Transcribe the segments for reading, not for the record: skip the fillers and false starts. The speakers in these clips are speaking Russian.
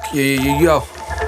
Йо-йо-йо.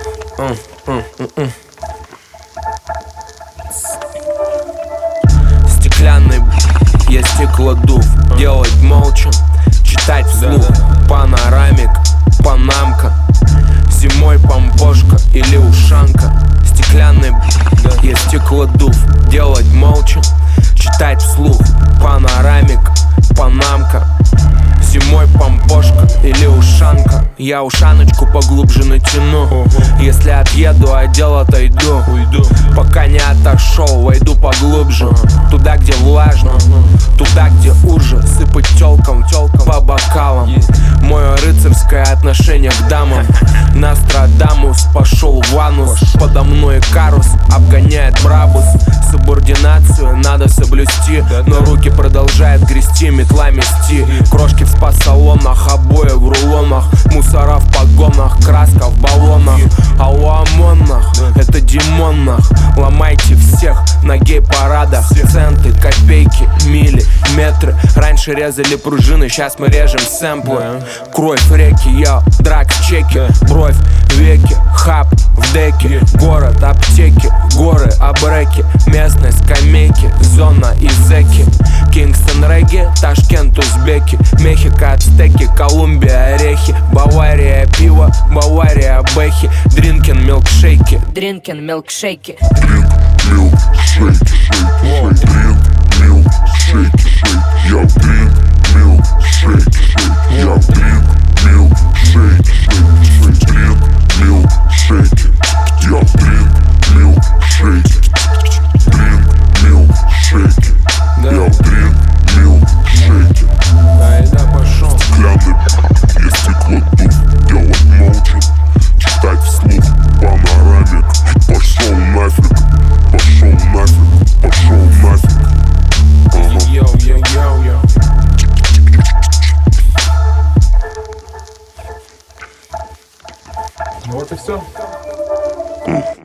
Стеклянный, я стеклодув. Делать молча, читать вслух. Панорамик, панамка. Зимой помпошка или ушанка. Стеклянный, я стеклодув. Делать молча, читать вслух. Панорамик, панамка. Зимой помпошка или ушанка. Я ушаночку поглубже натяну. Если отъеду, отдел отойду. Пока не отошел, войду поглубже. Туда, где влажно, туда, где уже. Сыпать тёлкам по бокалам. Мое рыцарское отношение к дамам. Нострадамус пошел в анус. Подо мной карус обгоняет брабус. Субординацию надо соблюсти, но руки продолжают грести, метла мести. Крошки в спа-салонах, обои в рулонах. Мусора в погонах, краска в баллонах. А у ОМОНах, это Димонах. Ломайте всех на гей-парадах. Центы, копейки, мили, метры. Раньше резали пружины, сейчас мы режем сэмплы. Кровь реки, я драк в чеке. Бровь, веки, хаб в деке. Город, аптеки, горы, абреки. Местные скамейки, зона и зеки. Кингстон, регги, Ташкент, узбеки. Мехико, ацтеки, Колумбия, орехи. Бавария, пиво, Бавария, бэхи. Дринкин, милкшейки. Дринкин, милкшейки. Drink milk, shake, shake. Я drink milk, shake, shake. Я drink milk, shake, shake. Drink milk, shake. Я drink milk, shake. Drink milk, shake. Я drink milk, shake. Айда пошел. Стеклянный, я стеклодув. Делать молча, читать вслух. Панорамик, пошел нафиг. Пошел нафиг, пошел нафиг. Йоу-йоу-йоу-йоу. Вот и все.